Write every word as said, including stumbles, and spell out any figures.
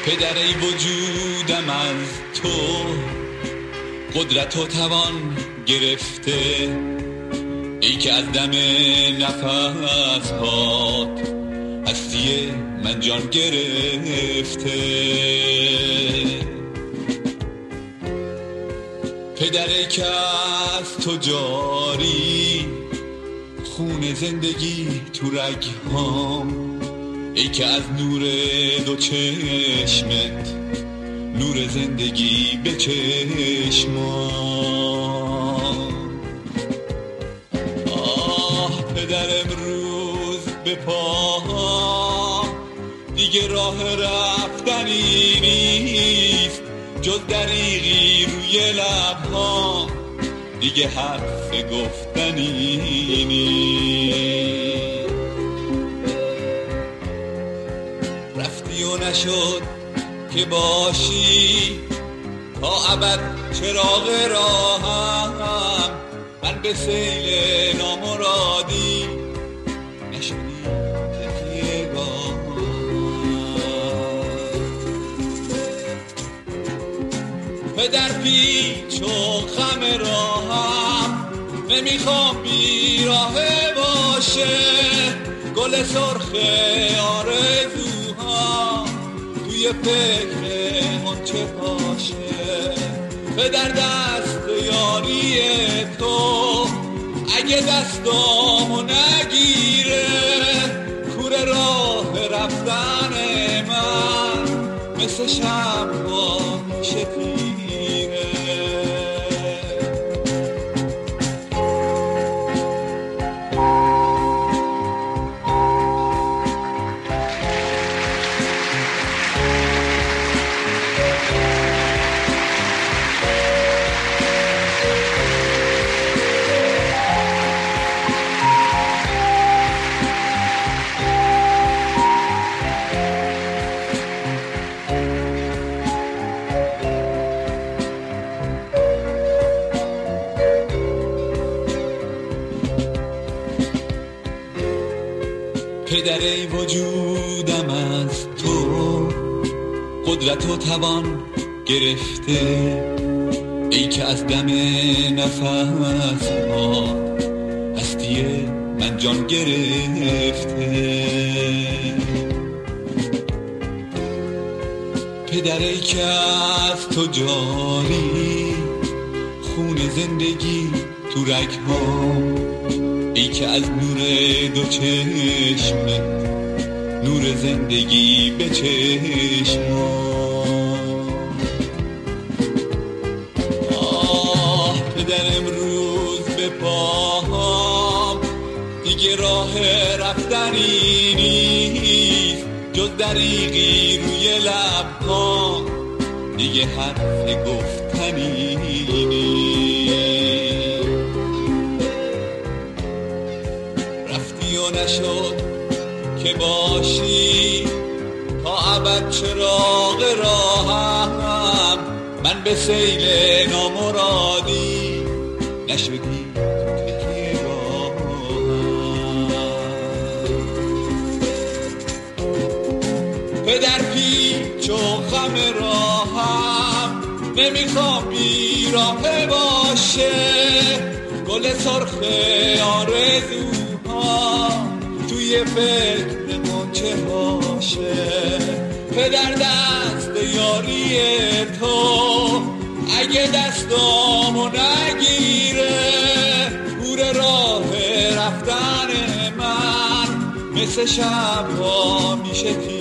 پدر ای وجودم از تو قدرت و توان گرفته، ای که از دم نفس هات هستی من جان گرفته. پدر ای که از تو جاری خون زندگی تو رگهام، ای که از نور دو چشمت نور زندگی به چشمام. آه پدر امروز به پاهام دیگه راه رفتنی نیست، جز دریغی روی لبهام دیگه حرف گفتنی نیست. رفتی و نشد که باشی تا ابد چراغ راهم، من به سیل نامرادی نشدی تکیه گاهم. پدر پیچ و خم راهم نمیخوام بیراهه باشه، گل سرخ آرزوها توی فکر منچه باشه. پدر دست یاری تو اگه دستامو نگیره، کوره راه رفتن من مثل شب‌ها میشه تیره. پدر ای وجودم از تو قدرت و توان گرفته، ای که از دم نفس ها هستی من جان گرفته. پدر ای که از تو جاری خون زندگی تو رگ‌هام، ای که از نور دو چشمت نور زندگی به چشمام. آه پدر امروز به پاهام دیگه راه رفتنی نیست، جز دریغی روی لبهام دیگه حرف گفتنی نیست. نشد که باشی تا ابد چراغ راهم، من به سیل نامرادی نشدی تکیه گاهم. پدر پیچ و خم راهم نمیخوام بیراهه باشه، گل سرخ آرزوها توی فکر منچه باشه. پدر دست یاری تو اگه دستامو نگیره، کوره راه رفتن من مثل شب‌ها میشه.